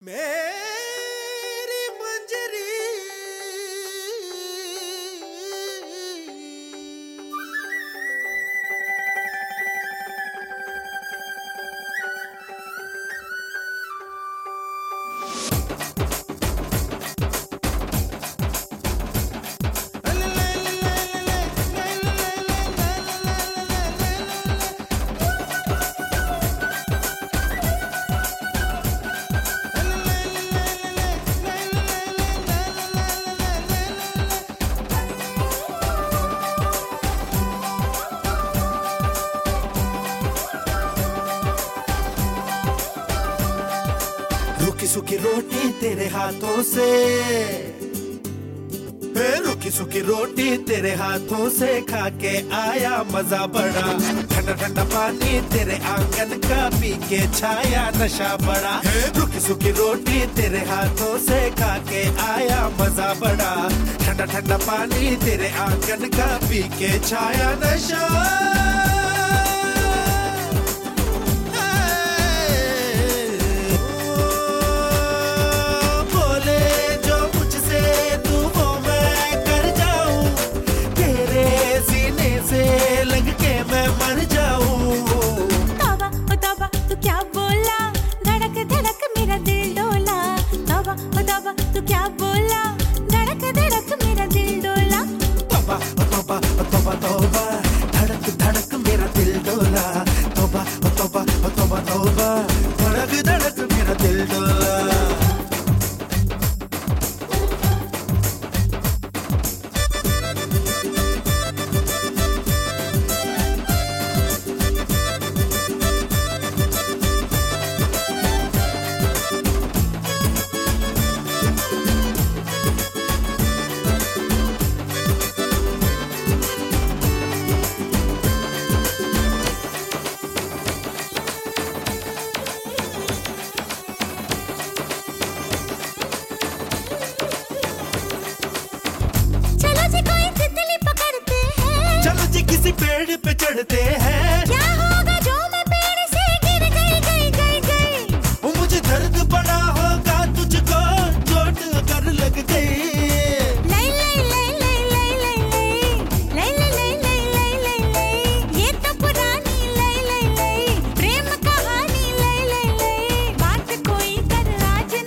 मेरी मंजरी रुकी सुखी रोटी तेरे हाथों से, रुकी सुखी रोटी तेरे हाथों से खा के आया मजा बड़ा। ठंडा ठंडा पानी तेरे आंगन का पी के छाया नशा बड़ा। रुकी सुखी रोटी तेरे हाथों से खा के आया मजा बड़ा। ठंडा ठंडा पानी तेरे आंगन का पी के छाया नशा। लग के मैं मर जाऊं। तौबा ओ तौबा तू क्या बोला, धड़क धड़क मेरा दिल डोला। तौबा ओ तौबा तू क्या बोला, धड़क धड़क मेरा दिल डोला। तौबा ओ तौबा ओ तौबा तौबा, धड़क धड़क मेरा दिल डोला। तौबा ओ तौबा ओ तौबा तौबा, धड़क धड़क मेरा दिल डोला। चलो जी किसी पेड़ पे चढ़ते हैं। क्या होगा जो मैं पेड़ से गिर गई। वो मुझे दर्द बड़ा होगा तुझको चोट अगर लग गई। ये तो पुरानी प्रेम कहानी। बात कोई कर आज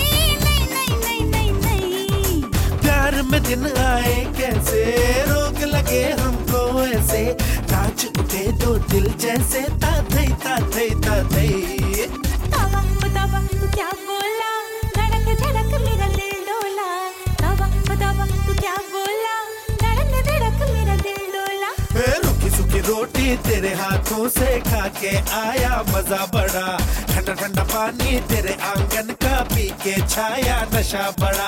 नहीं। प्यार में दिन आए कैसे, रोग लगे हमको ऐसे। नाच उठे दो दिल जैसे ताथई ताथई ताथई। तौबा ओ तौबा तू क्या बोला, धड़क धड़क मेरा दिल डोला। तौबा ओ तौबा तू क्या बोला, धड़क धड़क मेरा दिल डोला। रुकी सुखी रोटी तेरे हाथों से खा के आया मजा बड़ा। ठंडा ठंडा पानी तेरे आंगन का पी के छाया नशा बड़ा।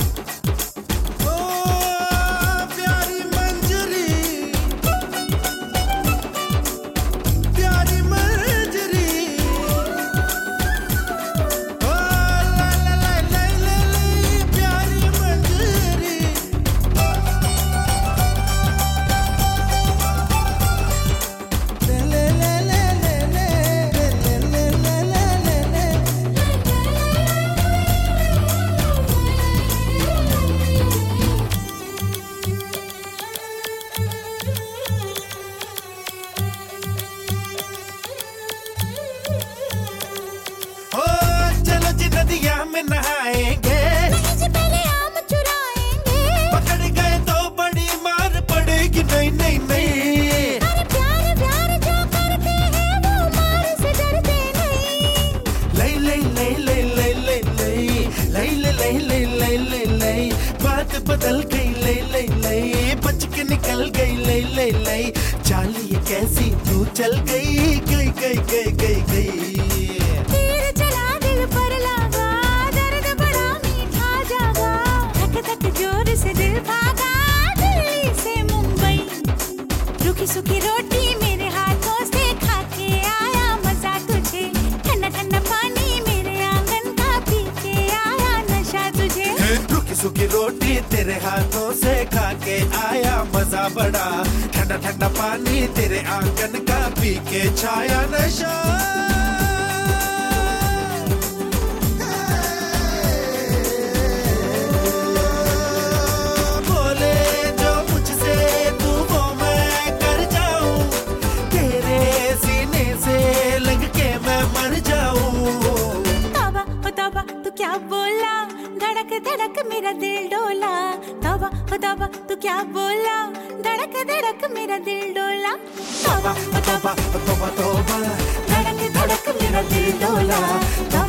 नदिया में नहाएंगे, पहले आम चुराएंगे। पकड़ गए तो बड़ी मार पड़ेगी। नहीं अरे प्यार प्यार जो करते हैं वो मार से डरते नहीं। बात बदल गई। बच के निकल गई। चाल ये कैसी तू चल गई। तीर चला दिल पर लगा, दर्द बड़ा मीठा जागा। धक जोर से दिल भागा, दिल्ली से मुंबई। रुकी सुखी रोटी मेरे हाथों से खा के आया मजा तुझे। ठंडा ठंडा पानी मेरे आंगन का पी के आया नशा तुझे। रुकी सुखी रोटी तेरे हाथों से खा के आया मजा बड़ा। ठंडा ठंडा पानी तेरे आंगन का पी के छाया नशा। मेरा दिल डोला। तौबा ओ तौबा तू क्या बोला, धड़क धड़क मेरा दिल डोला। तौबा ओ तौबा तोबा तोबा धड़क धड़क मेरा दिल डोला।